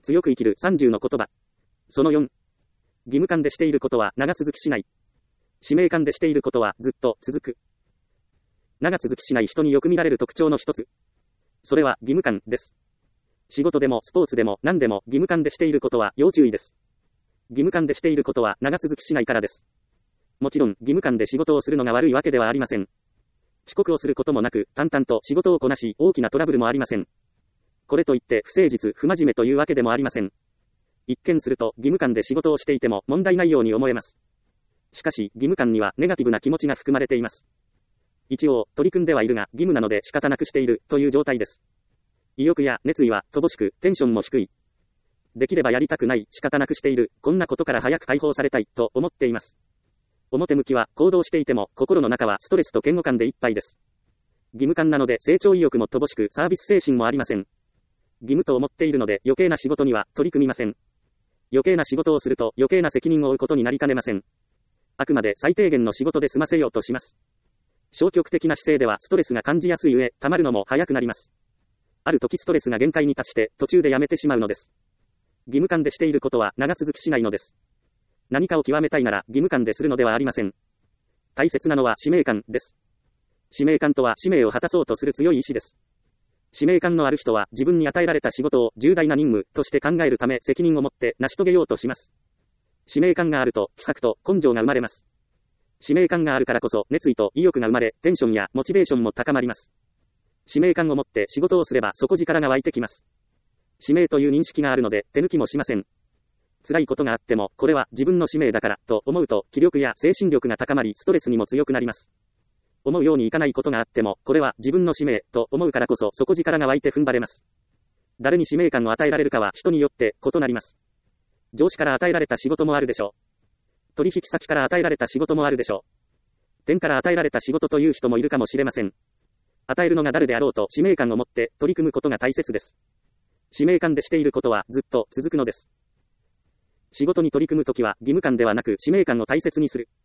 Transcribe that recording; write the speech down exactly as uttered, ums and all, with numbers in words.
強く生きるさんじゅうの言葉。そのよん。義務感でしていることは長続きしない。使命感でしていることはずっと続く。長続きしない人によく見られる特徴の一つ。それは義務感です。仕事でもスポーツでも何でも義務感でしていることは要注意です。義務感でしていることは長続きしないからです。もちろん義務感で仕事をするのが悪いわけではありません。遅刻をすることもなく淡々と仕事をこなし大きなトラブルもありません。これといって不誠実不真面目というわけでもありません。一見すると義務感で仕事をしていても問題ないように思えます。しかし義務感にはネガティブな気持ちが含まれています。一応取り組んではいるが義務なので仕方なくしているという状態です。意欲や熱意は乏しくテンションも低い。できればやりたくない仕方なくしているこんなことから早く解放されたいと思っています。表向きは行動していても心の中はストレスと嫌悪感でいっぱいです。義務感なので成長意欲も乏しくサービス精神もありません。義務と思っているので余計な仕事には取り組みません。余計な仕事をすると余計な責任を負うことになりかねません。あくまで最低限の仕事で済ませようとします。消極的な姿勢ではストレスが感じやすい上、溜まるのも早くなります。ある時ストレスが限界に達して途中でやめてしまうのです。義務感でしていることは長続きしないのです。何かを極めたいなら義務感でするのではありません。大切なのは使命感です。使命感とは使命を果たそうとする強い意志です。使命感のある人は自分に与えられた仕事を重大な任務として考えるため責任を持って成し遂げようとします。使命感があると気迫と根性が生まれます。使命感があるからこそ熱意と意欲が生まれテンションやモチベーションも高まります。使命感を持って仕事をすれば底力が湧いてきます。使命という認識があるので手抜きもしません。辛いことがあってもこれは自分の使命だからと思うと気力や精神力が高まりストレスにも強くなります。思うようにいかないことがあってもこれは自分の使命と思うからこそ底力が湧いて踏ん張れます。誰に使命感を与えられるかは人によって異なります。上司から与えられた仕事もあるでしょう。取引先から与えられた仕事もあるでしょう。天から与えられた仕事という人もいるかもしれません。与えるのが誰であろうと使命感を持って取り組むことが大切です。使命感でしていることはずっと続くのです。仕事に取り組むときは義務感ではなく使命感を大切にする。